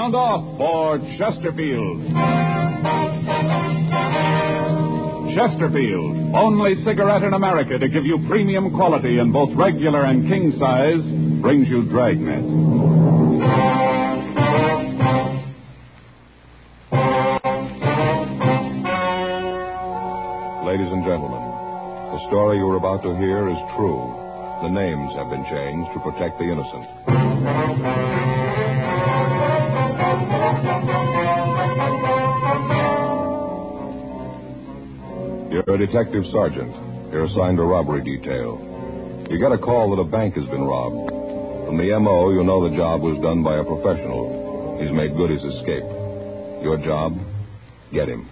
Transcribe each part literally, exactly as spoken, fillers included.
Sound off for Chesterfield. Chesterfield, only cigarette in America to give you premium quality in both regular and king size, brings you Dragnet. Ladies and gentlemen, the story you are about to hear is true. The names have been changed to protect the innocent. You're a detective sergeant. You're assigned to robbery detail. You get a call that a bank has been robbed. From the M O, you know the job was done by a professional. He's made good his escape. Your job? Get him.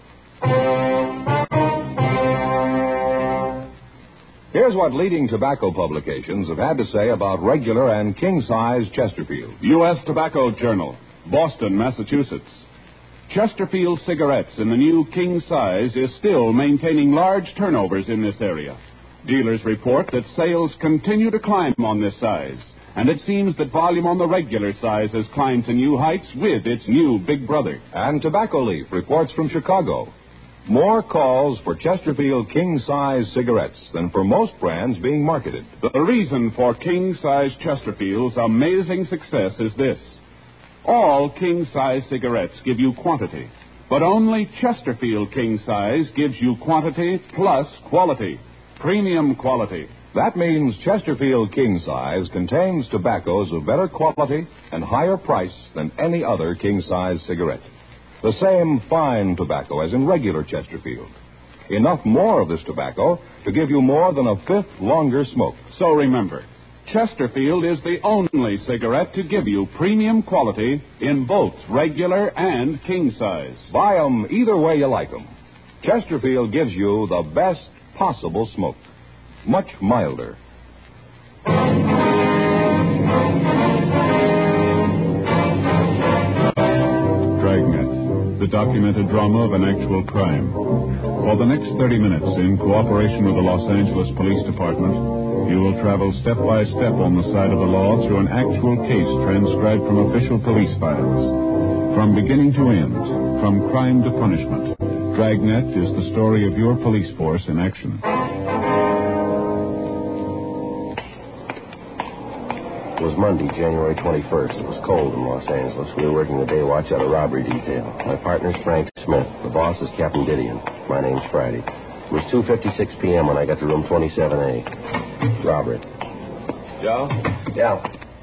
Here's what leading tobacco publications have had to say about regular and king-size Chesterfield. U S Tobacco Journal, Boston, Massachusetts. Chesterfield cigarettes in the new king size is still maintaining large turnovers in this area. Dealers report that sales continue to climb on this size, and it seems that volume on the regular size has climbed to new heights with its new big brother. And Tobacco Leaf reports from Chicago. More calls for Chesterfield king-size cigarettes than for most brands being marketed. The reason for king-size Chesterfield's amazing success is this. All king-size cigarettes give you quantity, but only Chesterfield king-size gives you quantity plus quality, premium quality. That means Chesterfield king-size contains tobaccos of better quality and higher price than any other king-size cigarette. The same fine tobacco as in regular Chesterfield. Enough more of this tobacco to give you more than a fifth longer smoke. So remember, Chesterfield is the only cigarette to give you premium quality in both regular and king size. Buy 'em either way you like 'em. Chesterfield gives you the best possible smoke. Much milder. Dragnet, the documented drama of an actual crime. For the next thirty minutes, in cooperation with the Los Angeles Police Department, you will travel step by step on the side of the law through an actual case transcribed from official police files. From beginning to end, from crime to punishment, Dragnet is the story of your police force in action. It was Monday, January twenty-first. It was cold in Los Angeles. We were working the day watch at a robbery detail. My partner's Frank Smith. The boss is Captain Didion. My name's Friday. It was two fifty-six p.m. when I got to room twenty-seven A. Robert. Joe? Yeah.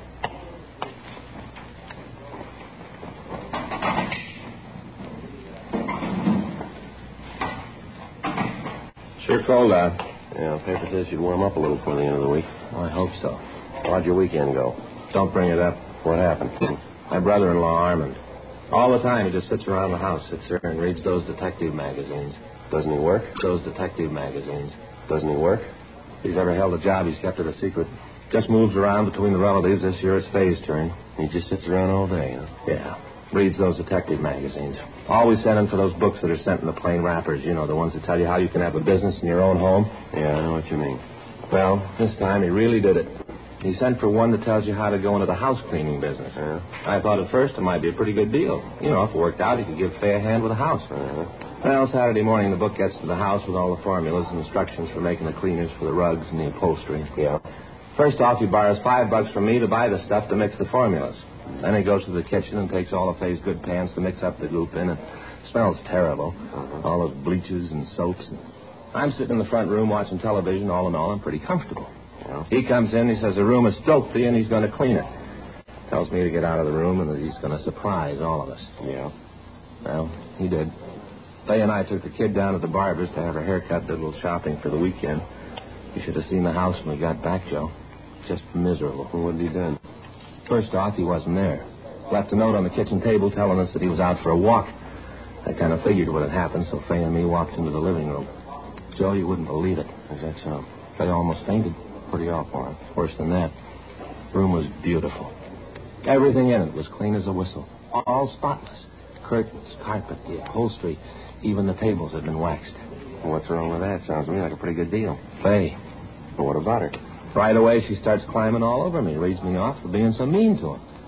Sure cold out. Yeah, paper says you'd warm up a little before the end of the week. Well, I hope so. How'd your weekend go? Don't bring it up. What happened? My brother-in-law, Armand. All the time he just sits around the house, sits there and reads those detective magazines. Doesn't he work? Those detective magazines. Doesn't he work? If he's ever held a job, he's kept it a secret. Just moves around between the relatives. This year it's Faye's turn. He just sits around all day, huh? Yeah. Reads those detective magazines. Always sending for those books that are sent in the plain wrappers. You know, the ones that tell you how you can have a business in your own home. Yeah, I know what you mean. Well, this time he really did it. He sent for one that tells you how to go into the house cleaning business. Yeah. I thought at first it might be a pretty good deal. You know, if it worked out, he could give Faye a hand with the house. Uh-huh. Well, Saturday morning, the book gets to the house with all the formulas and instructions for making the cleaners for the rugs and the upholstery. Yeah. First off, he borrows five bucks from me to buy the stuff to mix the formulas. Then he goes to the kitchen and takes all of Faye's good pans to mix up the goop in, and it smells terrible. Uh-huh. All those bleaches and soaps. And I'm sitting in the front room watching television. All in all, I'm pretty comfortable. Yeah. He comes in, he says the room is filthy, and he's going to clean it. Tells me to get out of the room and that he's going to surprise all of us. Yeah. Well, he did. Faye and I took the kid down to the barber's to have her hair cut, did a little shopping for the weekend. You should have seen the house when we got back, Joe. Just miserable. Well, what had he done? First off, he wasn't there. Left a note on the kitchen table telling us that he was out for a walk. I kind of figured what had happened, so Faye and me walked into the living room. Joe, you wouldn't believe it. Is that so? Faye almost fainted. Pretty awful, huh? Worse than that. The room was beautiful. Everything in it was clean as a whistle. All spotless. Curtains, carpet, the upholstery, even the tables had been waxed. Well, what's wrong with that? Sounds to me like a pretty good deal. Faye. Well, what about her? Right away, she starts climbing all over me, reads me off for being so mean to him.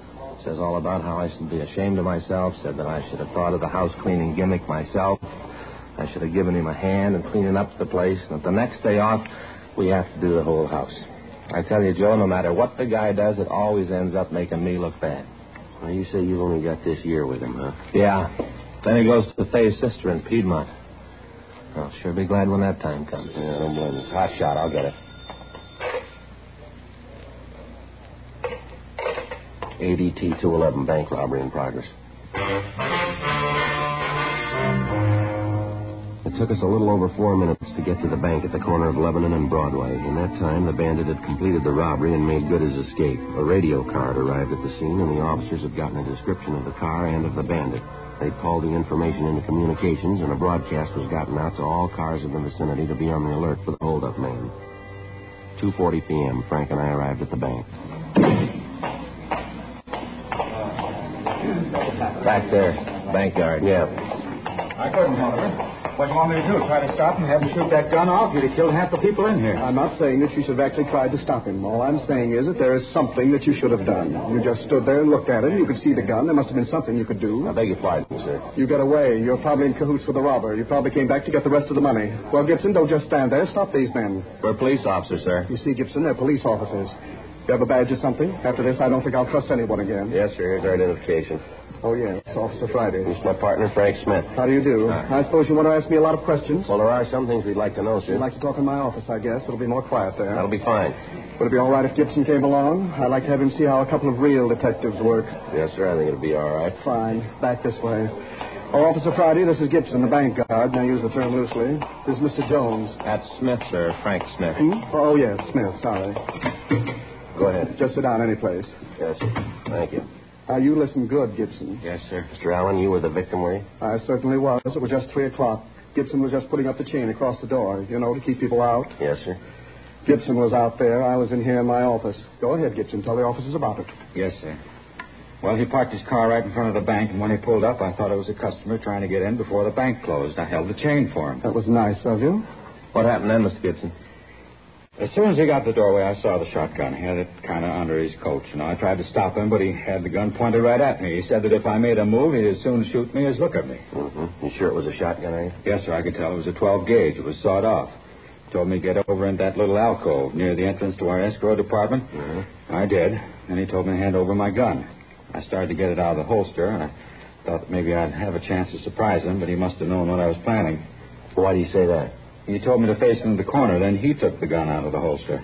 says all about how I should be ashamed of myself, said that I should have thought of the house cleaning gimmick myself. I should have given him a hand in cleaning up the place, and the next day off, we have to do the whole house. I tell you, Joe, no matter what the guy does, it always ends up making me look bad. Well, you say you've only got this year with him, huh? Yeah. Then he goes to Faye's sister in Piedmont. I'll sure be glad when that time comes. Yeah, I don't blame you. Hot shot, I'll get it. A D T two eleven, bank robbery in progress. It took us a little over four minutes to get to the bank at the corner of Lebanon and Broadway. In that time, the bandit had completed the robbery and made good his escape. A radio card arrived at the scene, and the officers had gotten a description of the car and of the bandit. They'd called the information into communications, and a broadcast was gotten out to all cars in the vicinity to be on the alert for the holdup man. two forty p.m., Frank and I arrived at the bank. Back there, bank yard. Yeah. I couldn't, Oliver. What do you want me to do? Try to stop him and have him shoot that gun off? You'd have killed half the people in here. I'm not saying that you should have actually tried to stop him. All I'm saying is that there is something that you should have done. You just stood there and looked at him. You could see the gun. There must have been something you could do. I beg your pardon, sir. You got away. You're probably in cahoots with the robber. You probably came back to get the rest of the money. Well, Gibson, don't just stand there. Stop these men. We're police officers, sir. You see, Gibson, they're police officers. You have a badge or something? After this, I don't think I'll trust anyone again. Yes, sir. Here's our identification. Oh, yes. Officer Friday. This is my partner, Frank Smith. How do you do? Uh, I suppose you want to ask me a lot of questions? Well, there are some things we'd like to know, sir. You'd like to talk in my office, I guess. It'll be more quiet there. That'll be fine. Would it be all right if Gibson came along? I'd like to have him see how a couple of real detectives work. Yes, sir. I think it'll be all right. Fine. Back this way. Oh, Officer Friday, this is Gibson, the bank guard. Now use the term loosely. This is Mister Jones. That's Smith, sir. Frank Smith. Hmm? Oh, yes, Smith. Sorry. Go ahead. Just sit down any place. Yes, sir. Thank you. Now, you listen good, Gibson. Yes, sir. Mister Allen, you were the victim, were you? I certainly was. It was just three o'clock. Gibson was just putting up the chain across the door, you know, to keep people out. Yes, sir. Gibson was out there. I was in here in my office. Go ahead, Gibson. Tell the officers about it. Yes, sir. Well, he parked his car right in front of the bank, and when he pulled up, I thought it was a customer trying to get in before the bank closed. I held the chain for him. That was nice of you. What happened then, Mister Gibson? As soon as he got to the doorway, I saw the shotgun. He had it kind of under his coat. You know, I tried to stop him, but he had the gun pointed right at me. He said that if I made a move, he'd as soon shoot me as look at me. Mm-hmm. You sure it was a shotgun, are you? Yes, sir, I could tell. It was a twelve gauge. It was sawed off. He told me to get over in that little alcove near the entrance to our escrow department. Mm-hmm. I did. And he told me to hand over my gun. I started to get it out of the holster, and I thought that maybe I'd have a chance to surprise him, but he must have known what I was planning. Why do you say that? He told me to face him in the corner. Then he took the gun out of the holster.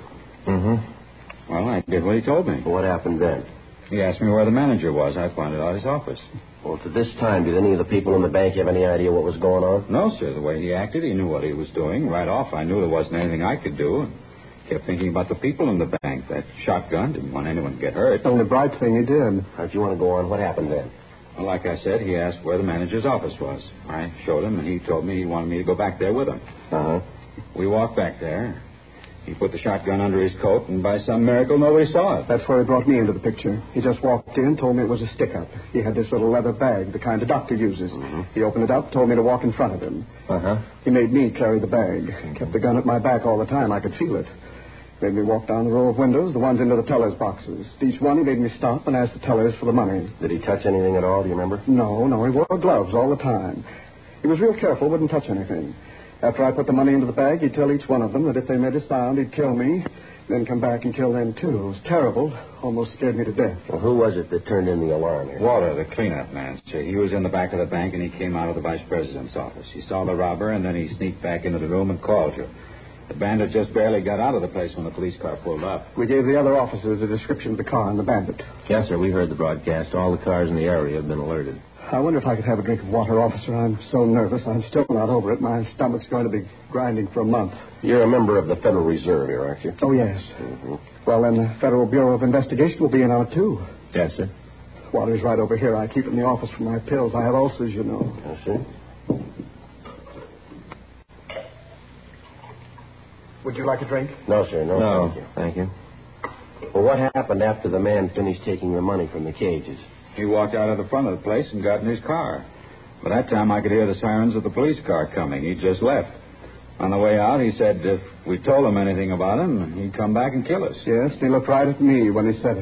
Mm-hmm. Well, I did what he told me. What happened then? He asked me where the manager was. I pointed out his office. Well, to this time, did any of the people in the bank have any idea what was going on? No, sir. The way he acted, he knew what he was doing. Right off, I knew there wasn't anything I could do. Kept thinking about the people in the bank. That shotgun didn't want anyone to get hurt. The only bright thing he did. How'd you want to go on? What happened then? Well, like I said, he asked where the manager's office was. I showed him, and he told me he wanted me to go back there with him. Uh-huh. We walked back there. He put the shotgun under his coat, and by some miracle, nobody saw it. That's where he brought me into the picture. He just walked in, told me it was a stick-up. He had this little leather bag, the kind a doctor uses. Mm-hmm. He opened it up, told me to walk in front of him. Uh-huh. He made me carry the bag. Kept the gun at my back all the time. I could feel it. Made me walk down the row of windows, the ones into the teller's boxes. Each one, he made me stop and ask the tellers for the money. Did he touch anything at all? Do you remember? No, no, he wore gloves all the time. He was real careful, wouldn't touch anything. After I put the money into the bag, he'd tell each one of them that if they made a sound, he'd kill me, then come back and kill them, too. It was terrible. Almost scared me to death. Well, who was it that turned in the alarm here? Walter, the cleanup man, sir. He was in the back of the bank, and he came out of the vice president's office. He saw the robber, and then he sneaked back into the room and called you. The bandit just barely got out of the place when the police car pulled up. We gave the other officers a description of the car and the bandit. Yes, sir. We heard the broadcast. All the cars in the area have been alerted. I wonder if I could have a drink of water, officer. I'm so nervous. I'm still not over it. My stomach's going to be grinding for a month. You're a member of the Federal Reserve here, aren't you? Oh, yes. Mm-hmm. Well, then the Federal Bureau of Investigation will be in on it, too. Yes, sir. Water's right over here. I keep it in the office for my pills. I have ulcers, you know. Yes, sir. Would you like a drink? No, sir. No, No, thank you. thank you. Well, what happened after the man finished taking the money from the cages? He walked out of the front of the place and got in his car. By that time, I could hear the sirens of the police car coming. He just left. On the way out, he said if we told him anything about him, he'd come back and kill us. Yes, he looked right at me when he said it.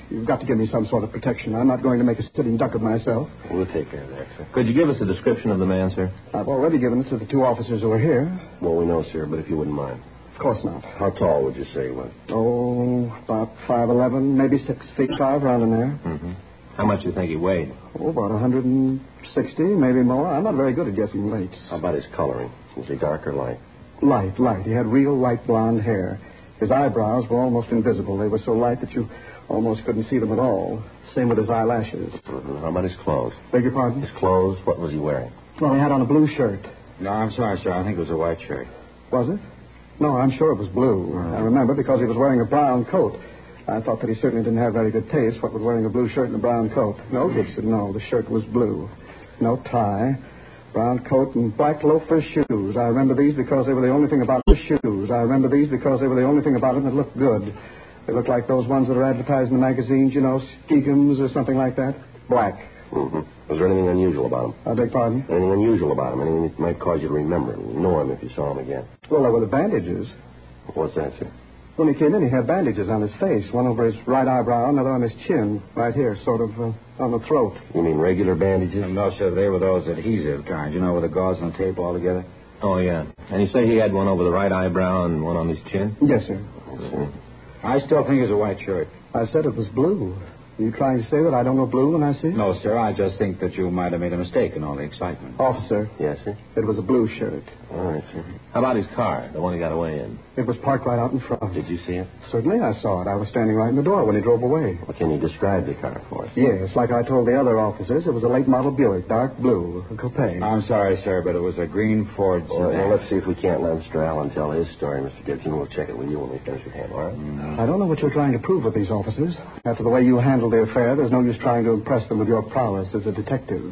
You've got to give me some sort of protection. I'm not going to make a sitting duck of myself. We'll take care of that, sir. Could you give us a description of the man, sir? I've already given it to the two officers who are here. Well, we know, sir, but if you wouldn't mind. Of course not. How tall would you say he was? Oh, about five eleven, maybe six feet five, around in there. Mm-hmm. How much do you think he weighed? Oh, about one hundred sixty, maybe more. I'm not very good at guessing weights. How about his coloring? Was he dark or light? Light, light. He had real light blonde hair. His eyebrows were almost invisible. They were so light that you almost couldn't see them at all. Same with his eyelashes. Mm-hmm. How about his clothes? Beg your pardon? His clothes, what was he wearing? Well, he had on a blue shirt. No, I'm sorry, sir. I think it was a white shirt. Was it? No, I'm sure it was blue. I remember because he was wearing a brown coat. I thought that he certainly didn't have very good taste, what with wearing a blue shirt and a brown coat. No, Gibson, no. The shirt was blue. No tie. Brown coat and black loafer shoes. I remember these because they were the only thing about the shoes. I remember these because they were the only thing about them that looked good. They looked like those ones that are advertised in the magazines, you know, Skeegums or something like that. Black. Mm-hmm. Was there anything unusual about him? I beg pardon? Anything unusual about him? Anything that might cause you to remember him, know him if you saw him again? Well, there were the bandages. What's that, sir? When he came in, he had bandages on his face. One over his right eyebrow, another on his chin, right here, sort of uh, on the throat. You mean regular bandages? No, sir. They were those adhesive kind, you know, with the gauze and the tape all together. Oh, yeah. And you say he had one over the right eyebrow and one on his chin? Yes, sir. Yes, I still think it's a white shirt. I said it was blue. Are you trying to say that I don't know blue when I see it? No, sir. I just think that you might have made a mistake in all the excitement. Officer. Yes, sir. It was a blue shirt. All right, sir. How about his car, the one he got away in? It was parked right out in front. Did you see it? Certainly I saw it. I was standing right in the door when he drove away. Well, can you describe the car for us? Yes, like I told the other officers, it was a late model Buick, dark blue, a coupe. I'm sorry, sir, but it was a green Ford sedan. Well, well, let's see if we can't let Mister Allen tell his story, Mister Gibson. We'll check it with you when we finish with him, all right? Mm. I don't know what you're trying to prove with these officers. After the way you handled the affair, there's no use trying to impress them with your prowess as a detective.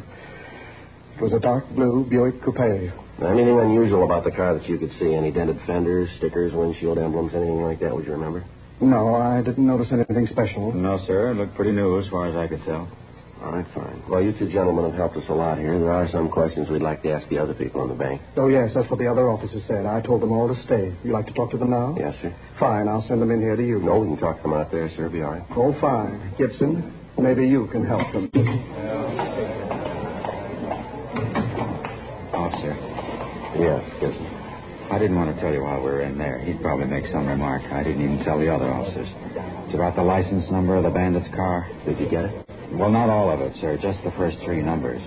It was a dark blue Buick coupe. Anything unusual about the car that you could see? Any dented fenders, stickers, windshield emblems, anything like that, would you remember? No, I didn't notice anything special. No, sir. It looked pretty new as far as I could tell. All right, fine. Well, you two gentlemen have helped us a lot here. There are some questions we'd like to ask the other people in the bank. Oh, yes, that's what the other officers said. I told them all to stay. You like to talk to them now? Yes, sir. Fine, I'll send them in here to you. No, we can talk to them out there, sir. Be all right. Oh, fine. Gibson, maybe you can help them. Officer. Yes, Gibson. I didn't want to tell you while we were in there. He'd probably make some remark. I didn't even tell the other officers. It's about the license number of the bandit's car. Did you get it? Well, not all of it, sir. Just the first three numbers.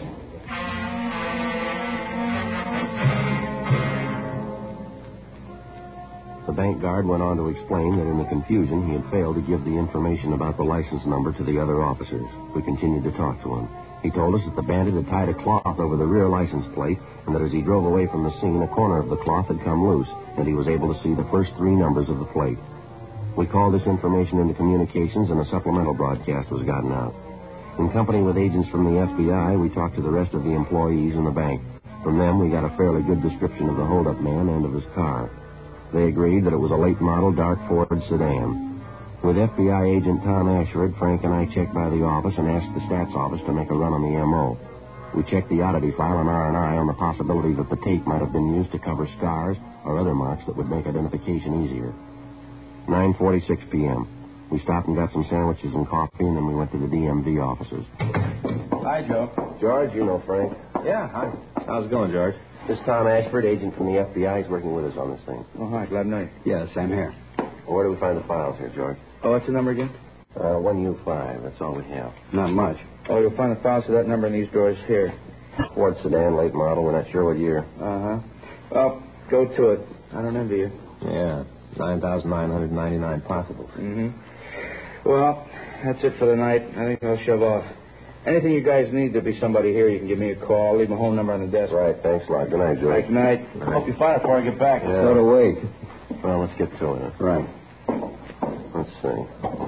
The bank guard went on to explain that in the confusion he had failed to give the information about the license number to the other officers. We continued to talk to him. He told us that the bandit had tied a cloth over the rear license plate and that as he drove away from the scene, a corner of the cloth had come loose and he was able to see the first three numbers of the plate. We called this information into communications and a supplemental broadcast was gotten out. In company with agents from the F B I, we talked to the rest of the employees in the bank. From them, we got a fairly good description of the holdup man and of his car. They agreed that it was a late model dark Ford sedan. With F B I agent Tom Ashford, Frank and I checked by the office and asked the stats office to make a run on the M O. We checked the oddity file on R and I on the possibility that the tape might have been used to cover scars or other marks that would make identification easier. nine forty-six p.m. We stopped and got some sandwiches and coffee, and then we went to the D M V offices. Hi, Joe. George, you know Frank. Yeah, hi. How's it going, George? This is Tom Ashford, agent from the F B I. He's working with us on this thing. Oh, hi. Glad to know you. Yeah, same here. Well, where do we find the files here, George? Oh, what's the number again? Uh, one U five. That's all we have. Not much. Oh, you'll find the files for that number in these drawers here. Ford sedan, late model. We're not sure what year. Uh-huh. Well, go to it. I don't envy you. Yeah, nine thousand nine hundred ninety-nine possible. Mm-hmm. Well, that's it for the night. I think I'll shove off. Anything you guys need, there'll be somebody here. You can give me a call. Leave my home number on the desk. Right, thanks a lot. Good night, George. Good night. Hope you find it before I get back. Yeah. So do we. Well, let's get to it. Right. Let's see.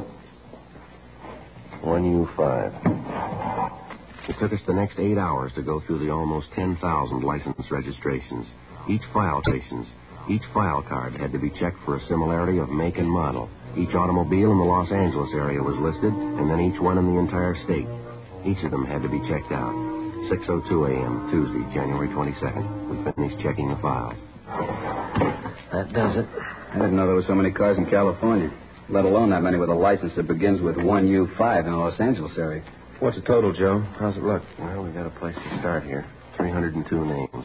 one U five. It took us the next eight hours to go through the almost ten thousand license registrations. Each file stations, each file card had to be checked for a similarity of make and model. Each automobile in the Los Angeles area was listed, and then each one in the entire state. Each of them had to be checked out. six oh two a.m., Tuesday, January twenty-second. We finished checking the files. That does it. I didn't know there were so many cars in California. let alone that many with a license that begins with one U five in the Los Angeles area. What's the total, Joe? How's it look? Well, we've got a place to start here. three hundred two names.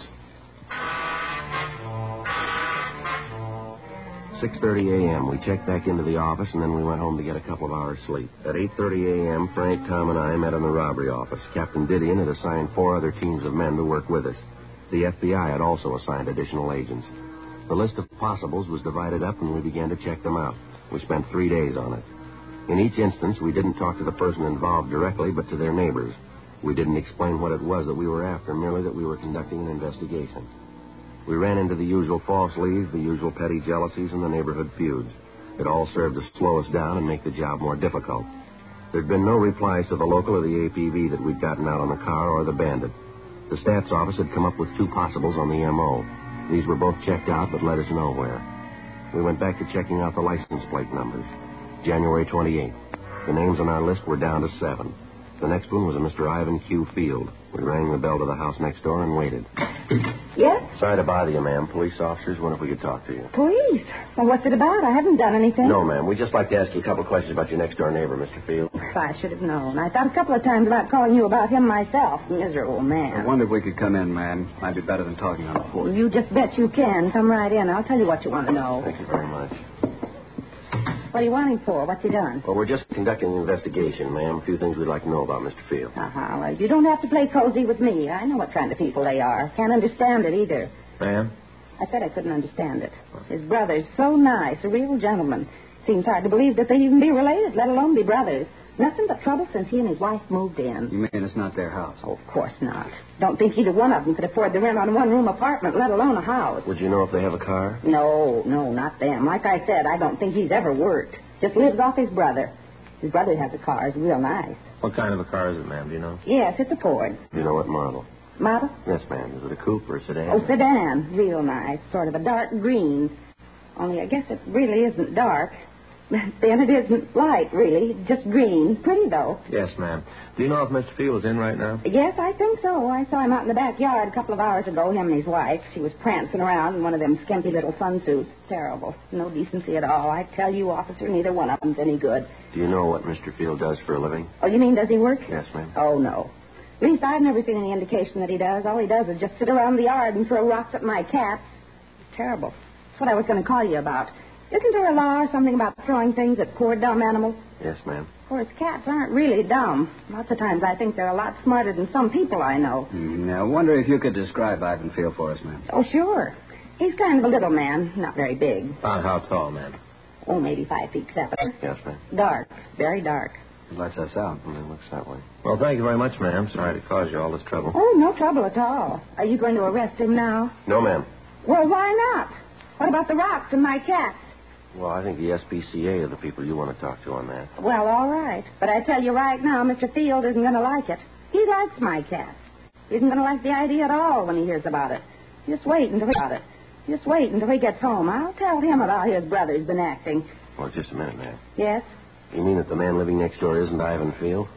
six thirty a.m. We checked back into the office, and then we went home to get a couple of hours sleep. At eight thirty a.m., Frank, Tom, and I met in the robbery office. Captain Didion had assigned four other teams of men to work with us. The F B I had also assigned additional agents. The list of possibles was divided up, and we began to check them out. We spent three days on it. In each instance, we didn't talk to the person involved directly, but to their neighbors. We didn't explain what it was that we were after, merely that we were conducting an investigation. We ran into the usual false leads, the usual petty jealousies, and the neighborhood feuds. It all served to slow us down and make the job more difficult. There'd been no replies to the local or the A P B that we'd gotten out on the car or the bandit. The stats office had come up with two possibles on the M O. These were both checked out, but led us nowhere. We went back to checking out the license plate numbers. January twenty-eighth. The names on our list were down to seven. The next one was a Mister Ivan Q. Field. We rang the bell to the house next door and waited. Yes? Sorry to bother you, ma'am. Police officers wonder if we could talk to you. Police? Well, what's it about? I haven't done anything. No, ma'am. We'd just like to ask you a couple of questions about your next-door neighbor, Mister Field. If I should have known. I thought a couple of times about calling you about him myself. Miserable man. I wonder if we could come in, ma'am. Might be better than talking on the porch. You just bet you can. Come right in. I'll tell you what you want to know. Thank you very much. What are you wanting for? What's he done? Well, we're just conducting an investigation, ma'am. A few things we'd like to know about Mister Field. Uh-huh. Well, you don't have to play cozy with me. I know what kind of people they are. Can't understand it either. Ma'am? I said I couldn't understand it. His brother's so nice, a real gentleman. Seems hard to believe that they'd even be related, let alone be brothers. Nothing but trouble since he and his wife moved in. You mean it's not their house? Oh, of course not. Don't think either one of them could afford to rent on a one-room apartment, let alone a house. Would you know if they have a car? No, no, not them. Like I said, I don't think he's ever worked. Just lives off his brother. His brother has a car. It's real nice. What kind of a car is it, ma'am? Do you know? Yes, it's a Ford. Do you know what model? Model? Yes, ma'am. Is it a coupe or a sedan? Oh, sedan. Real nice. Sort of a dark green. Only I guess it really isn't dark. Then it isn't light, really. Just green. Pretty, though. Yes, ma'am. Do you know if Mister Field is in right now? Yes, I think so. I saw him out in the backyard a couple of hours ago, him and his wife. She was prancing around in one of them skimpy little sunsuits. Terrible. No decency at all. I tell you, officer, neither one of them's any good. Do you know what Mister Field does for a living? Oh, you mean does he work? Yes, ma'am. Oh, no. At least I've never seen any indication that he does. All he does is just sit around the yard and throw rocks at my cats. Terrible. That's what I was going to call you about. Isn't there a law or something about throwing things at poor, dumb animals? Yes, ma'am. Of course, cats aren't really dumb. Lots of times I think they're a lot smarter than some people I know. Mm, I wonder if you could describe Ivan Field for us, ma'am. Oh, sure. He's kind of a little man, not very big. About how tall, ma'am? Oh, maybe five feet seven. Yes, ma'am. Dark, very dark. It lets us out. Well, it looks that way. Well, thank you very much, ma'am. Sorry to cause you all this trouble. Oh, no trouble at all. Are you going to arrest him now? No, ma'am. Well, why not? What about the rocks and my cats? Well, I think the S P C A are the people you want to talk to on that. Well, all right. But I tell you right now, Mister Field isn't going to like it. He likes my cats. He isn't going to like the idea at all when he hears about it. Just wait until he about it. Just wait until he gets home. I'll tell him about his brother's been acting. Well, just a minute, ma'am. Yes? You mean that the man living next door isn't Ivan Field?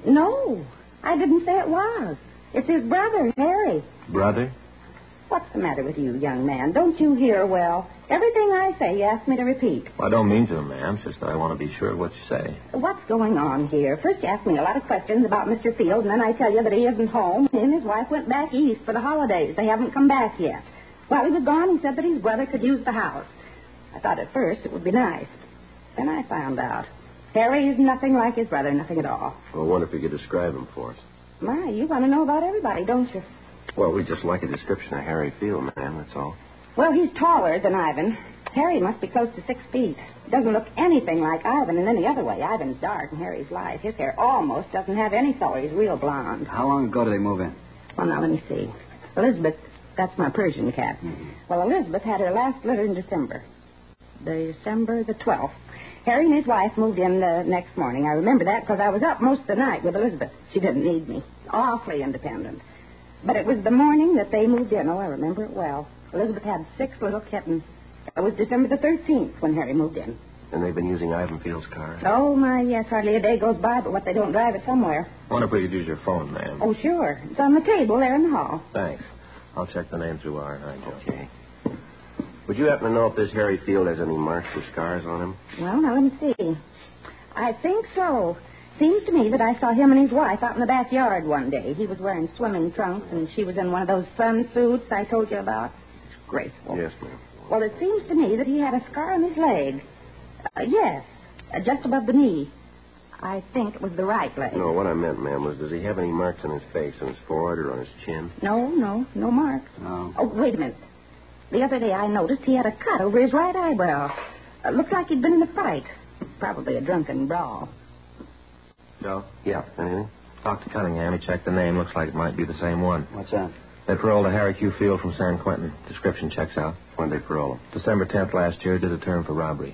No, I didn't say it was. It's his brother, Harry. Brother? What's the matter with you, young man? Don't you hear well? Everything I say, you ask me to repeat. Well, I don't mean to, ma'am. It's just that I want to be sure of what you say. What's going on here? First you ask me a lot of questions about Mister Field, and then I tell you that he isn't home. He and his wife went back east for the holidays. They haven't come back yet. While he was gone, he said that his brother could use the house. I thought at first it would be nice. Then I found out. Harry is nothing like his brother, nothing at all. Well, I wonder if you could describe him for us. My, you want to know about everybody, don't you? Well, we'd just like a description of Harry Field, ma'am, that's all. Well, he's taller than Ivan. Harry must be close to six feet. Doesn't look anything like Ivan in any other way. Ivan's dark and Harry's light. His hair almost doesn't have any color. He's real blonde. How long ago did they move in? Well, now, let me see. Elizabeth, that's my Persian cat. Mm-hmm. Well, Elizabeth had her last litter in December. December the twelfth. Harry and his wife moved in the next morning. I remember that because I was up most of the night with Elizabeth. She didn't need me. Awfully independent. But it was the morning that they moved in. Oh, I remember it well. Elizabeth had six little kittens. It was December the thirteenth when Harry moved in. And they've been using Ivan Field's car? Oh, my, yes. Hardly a day goes by but what they don't drive it somewhere. I wonder if we could use your phone, ma'am. Oh, sure. It's on the table there in the hall. Thanks. I'll check the name through our I D. Okay. Would you happen to know if this Harry Field has any marks or scars on him? Well, now, let me see. I think so. Seems to me that I saw him and his wife out in the backyard one day. He was wearing swimming trunks, and she was in one of those sun suits I told you about. Graceful. Yes, ma'am. Well, it seems to me that he had a scar on his leg. Uh, yes, uh, just above the knee. I think it was the right leg. No, what I meant, ma'am, was does he have any marks on his face, on his forehead, or on his chin? No, no, no marks. No. Oh, wait a minute. The other day I noticed he had a cut over his right eyebrow. Uh, looks like he'd been in a fight. Probably a drunken brawl. Joe? Yeah, anything? Doctor Cunningham, he checked the name. Looks like it might be the same one. What's that? They paroled a Harry Q. Field from San Quentin. Description checks out. When they parole him? December tenth last year, did a term for robbery.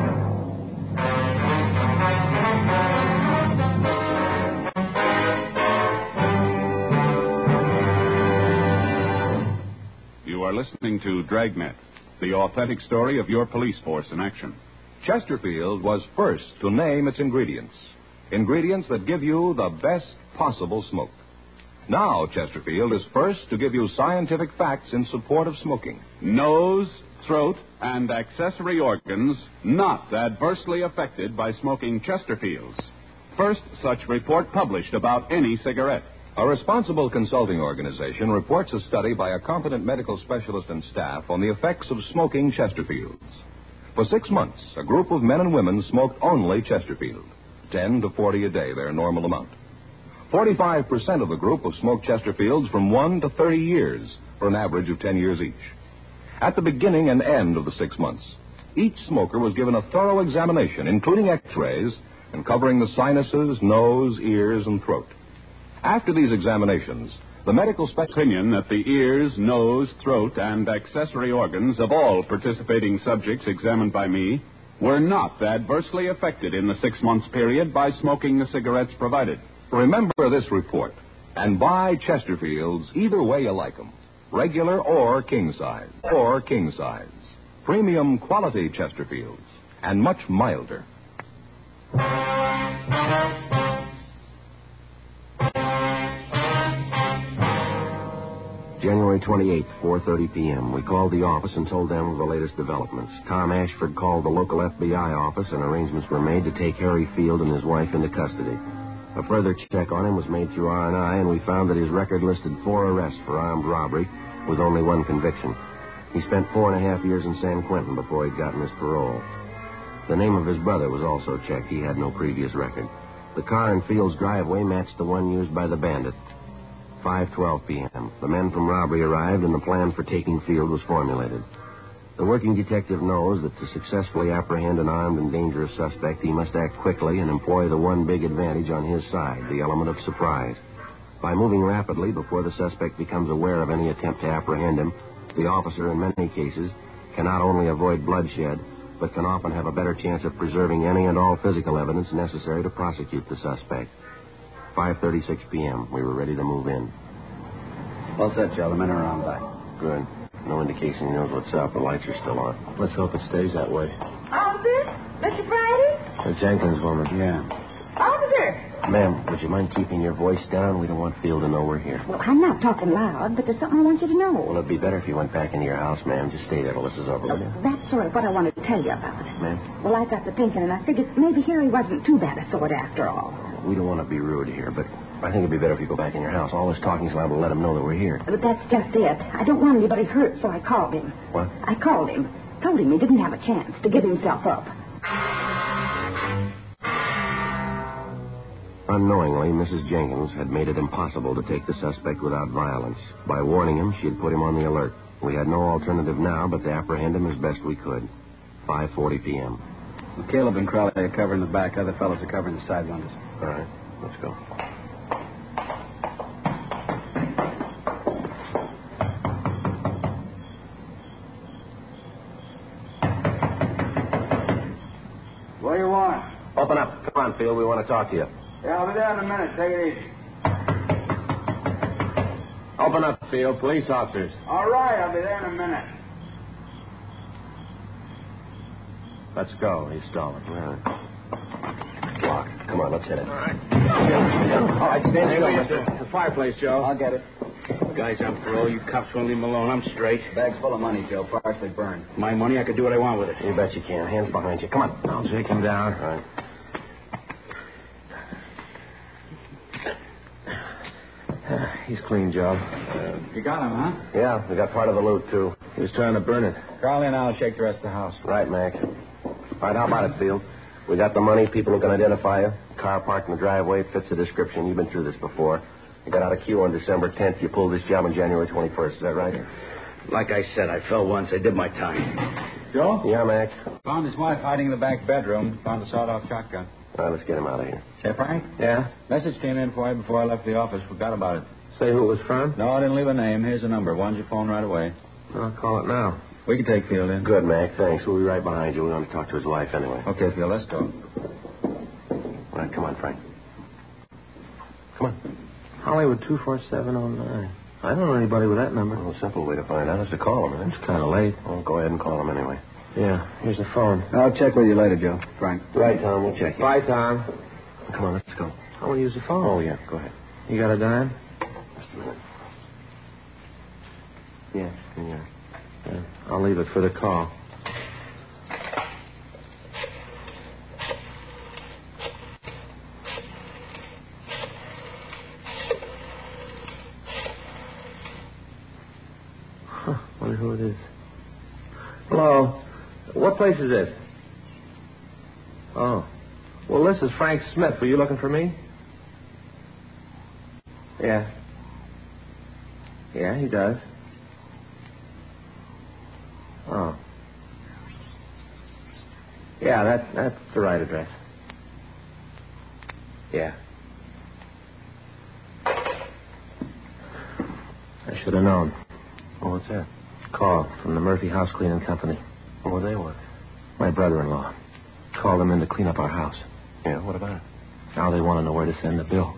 You are listening to Dragnet, the authentic story of your police force in action. Chesterfield was first to name its ingredients. Ingredients that give you the best possible smoke. Now, Chesterfield is first to give you scientific facts in support of smoking. Nose, throat, and accessory organs not adversely affected by smoking Chesterfields. First such report published about any cigarette. A responsible consulting organization reports a study by a competent medical specialist and staff on the effects of smoking Chesterfields. For six months, a group of men and women smoked only Chesterfield. ten to forty a day, their normal amount. forty-five percent of the group have smoked Chesterfields from one to thirty years, for an average of ten years each. At the beginning and end of the six months, each smoker was given a thorough examination, including x-rays, and covering the sinuses, nose, ears, and throat. After these examinations, the medical specialist Opinion that the ears, nose, throat, and accessory organs of all participating subjects examined by me were not adversely affected in the six months period by smoking the cigarettes provided. Remember this report and buy Chesterfields either way you like them, regular or king size, or king size. Premium quality Chesterfields, and much milder. January twenty-eighth, four thirty p.m. We called the office and told them of the latest developments. Tom Ashford called the local F B I office, and arrangements were made to take Harry Field and his wife into custody. A further check on him was made through R and I, and we found that his record listed four arrests for armed robbery with only one conviction. He spent four and a half years in San Quentin before he'd gotten his parole. The name of his brother was also checked. He had no previous record. The car in Field's driveway matched the one used by the bandit. five twelve p.m. The men from robbery arrived, and the plan for taking Field was formulated. The working detective knows that to successfully apprehend an armed and dangerous suspect, he must act quickly and employ the one big advantage on his side, the element of surprise. By moving rapidly before the suspect becomes aware of any attempt to apprehend him, the officer, in many cases, can not only avoid bloodshed, but can often have a better chance of preserving any and all physical evidence necessary to prosecute the suspect. five thirty-six p.m. We were ready to move in. What's that, Joe? The men are around back. Good. No indication he knows what's up. The lights are still on. Let's hope it stays that way. Officer? Mister Friday? The Jenkins woman. Yeah. Officer! Ma'am, would you mind keeping your voice down? We don't want Field to know we're here. Well, I'm not talking loud, but there's something I want you to know. Well, it'd be better if you went back into your house, ma'am. Just stay there till this is over, will you? That's sort of what I wanted to tell you about. Ma'am? Well, I got to thinking, and I figured maybe Harry wasn't too bad a sort after all. We don't want to be rude here, but I think it'd be better if you go back in your house. All this talking's liable to let him know that we're here. But that's just it. I don't want anybody hurt, so I called him. What? I called him. Told him he didn't have a chance to give himself up. Unknowingly, Missus Jenkins had made it impossible to take the suspect without violence. By warning him, she had put him on the alert. We had no alternative now but to apprehend him as best we could. five forty p.m. Well, Caleb and Crowley are covering the back. Other fellows are covering the side windows. All right, let's go. What do you want? Open up. Come on, Field. We want to talk to you. Yeah, I'll be there in a minute. Take it easy. Open up, Field. Police officers. All right, I'll be there in a minute. Let's go. He's stalling. All right. Lock. Come on, let's hit it. All right. All right, stand still, mister. The fireplace, Joe. I'll get it. Look Guys, I'm parole. You cops won't leave him alone. I'm straight. Bag's full of money, Joe. Partially burned. My money, I could do what I want with it. You bet you can. Hands behind you. Come on. I'll shake him down. All right. He's clean, Joe. Uh, you got him, huh? Yeah, we got part of the loot, too. He was trying to burn it. Call in, I'll shake the rest of the house. Right, Mac. All right, how about it, Field? We got the money. People who can identify you. Car parked in the driveway. It fits the description. You've been through this before. You got out of queue on December tenth. You pulled this job on January twenty-first. Is that right? Like I said, I fell once. I did my time. Joe? Yeah, Mac. Found his wife hiding in the back bedroom. Found a sawed-off shotgun. All right, let's get him out of here. Say, Frank? Yeah? Message came in for you before I left the office. Forgot about it. Say who it was from? No, I didn't leave a name. Here's the number. Why don't you phone right away? I'll call it now. We can take Field in. Good, Mac. Thanks. We'll be right behind you. We want to talk to his wife anyway. Okay, Field, let's go. All right, come on, Frank. Come on. Hollywood two four seven oh nine. I don't know anybody with that number. Well, a simple way to find out is to call him, isn't it? It's kind of late. Well, go ahead and call him anyway. Yeah, here's the phone. I'll check with you later, Joe. Frank. Right, Tom. We'll check you. Bye, Tom. Come on, let's go. I want to use the phone. Oh, yeah. Go ahead. You got a dime? Just a minute. Yeah, yeah. Yeah, I'll leave it for the call. Huh, wonder who it is. Hello. What place is this? Oh. Well, this is Frank Smith. Were you looking for me? Yeah. Yeah, he does. Oh. Yeah, that, that's the right address. Yeah. I should have known. Oh, what's that? Call from the Murphy House Cleaning Company. Oh, what do they want? My brother-in-law. Called them in to clean up our house. Yeah, what about it? Now they want to know where to send the bill.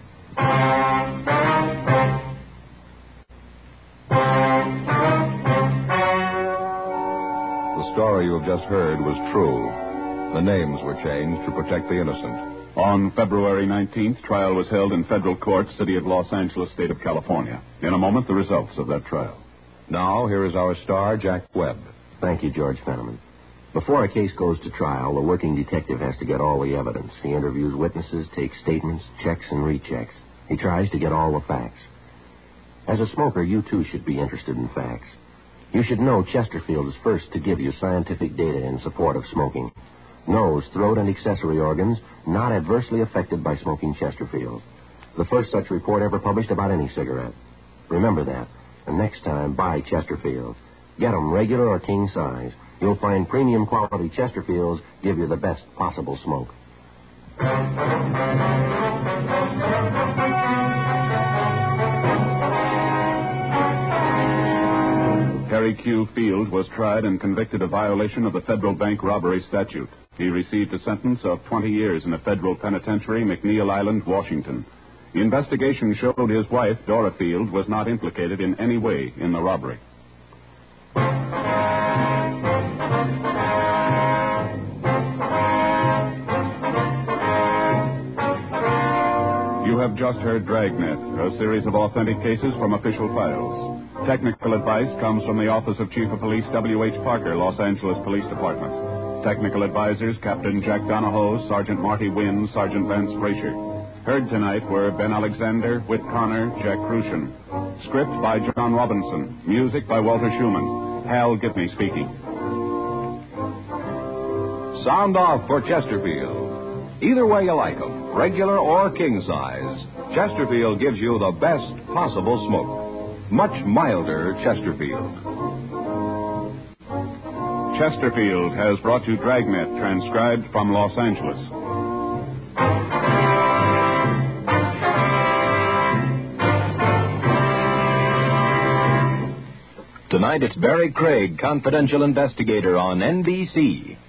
The story you have just heard was true. The names were changed to protect the innocent. On February nineteenth, trial was held in federal court, City of Los Angeles, State of California. In a moment, the results of that trial. Now, here is our star, Jack Webb. Thank you, George Fenneman. Before a case goes to trial, the working detective has to get all the evidence. He interviews witnesses, takes statements, checks and rechecks. He tries to get all the facts. As a smoker, you too should be interested in facts. You should know Chesterfield is first to give you scientific data in support of smoking. Nose, throat, and accessory organs not adversely affected by smoking Chesterfield. The first such report ever published about any cigarette. Remember that. And next time, buy Chesterfield. Get them regular or king size. You'll find premium quality Chesterfields give you the best possible smoke. Harry Q. Field was tried and convicted of violation of the federal bank robbery statute. He received a sentence of twenty years in a federal penitentiary, McNeil Island, Washington. The investigation showed his wife, Dora Field, was not implicated in any way in the robbery. You have just heard Dragnet, a series of authentic cases from official files. Technical advice comes from the Office of Chief of Police W H. Parker, Los Angeles Police Department. Technical advisors Captain Jack Donahoe, Sergeant Marty Wynn, Sergeant Vance Frazier. Heard tonight were Ben Alexander, Whit Connor, Jack Crucian. Script by John Robinson. Music by Walter Schumann. Hal Gibney speaking. Sound off for Chesterfield. Either way you like them, regular or king size, Chesterfield gives you the best possible smoke. Much milder Chesterfield. Chesterfield has brought you Dragnet, transcribed from Los Angeles. Tonight it's Barry Craig, confidential investigator on N B C.